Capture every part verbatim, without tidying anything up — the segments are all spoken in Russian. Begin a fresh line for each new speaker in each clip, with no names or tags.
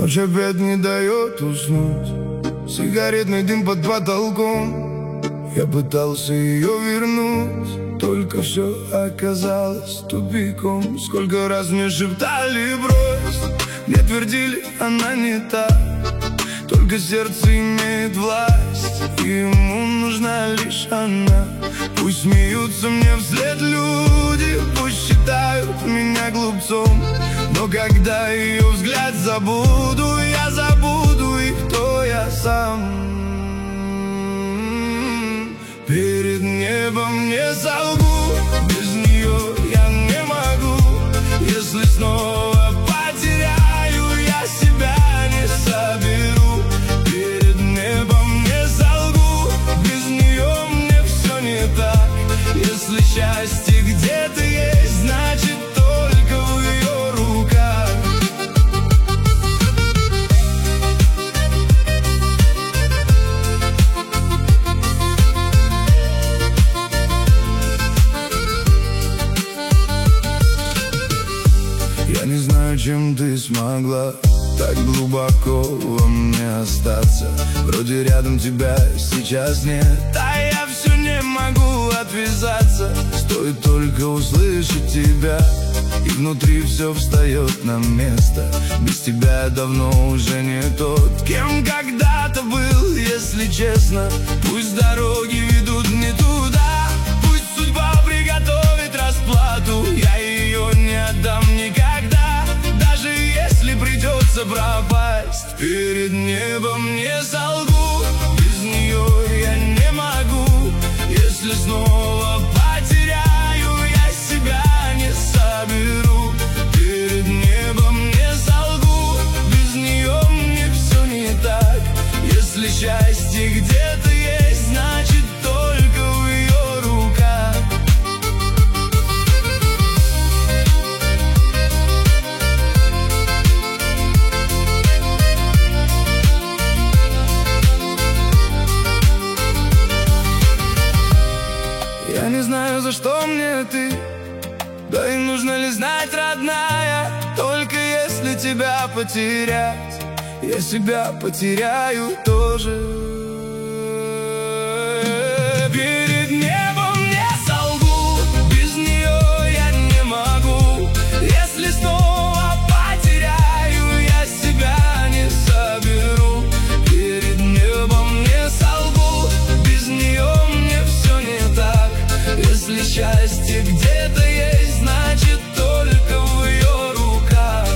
Ночь опять не дает уснуть, сигаретный дым под потолком. Я пытался ее вернуть, только все оказалось тупиком. Сколько раз мне шептали брось, мне твердили она не та, только сердце имеет власть, и ему нужна лишь она. Пусть смеются мне вслед люди, пусть считают меня глупцом, но когда ее взгляд забуду, я забуду и кто я сам. Перед небом не солгу, без нее я не могу. Если снова потеряю, я себя не соберу. Перед небом не солгу, без нее мне все не так. Если счастье где-то есть, значит только в ее руках. Я не знаю, чем ты смогла так глубоко во мне остаться. Вроде рядом тебя сейчас нет, а я все не могу отвязаться. Стоит только услышать тебя, и внутри все встает на место. Без тебя я давно уже не тот, кем когда-то был, если честно. Пусть дороги ведут не туда, пусть судьба приготовит расплату. Я ее не отдам никогда, даже если придется пропасть. Перед небом не солгу, без нее я не могу. Если снова потеряю, я себя не соберу. Перед небом не солгу, без нее мне все не так. Если счастье где-то есть, значит только в ее руках. Я не знаю, за что мне ты, да и нужно ли знать, родная. Только если тебя потерять, я себя потеряю тоже. Перед небом не солгу, без нее я не могу. Если снова потеряю, я себя не соберу. Перед небом не солгу, без нее мне все не так. Если счастье где-то есть, значит только в ее руках.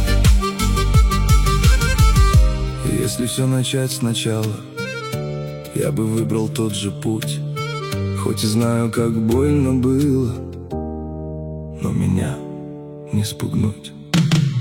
Если все начать сначала, я бы выбрал тот же путь. Хоть и знаю, как больно было, но меня не спугнуть.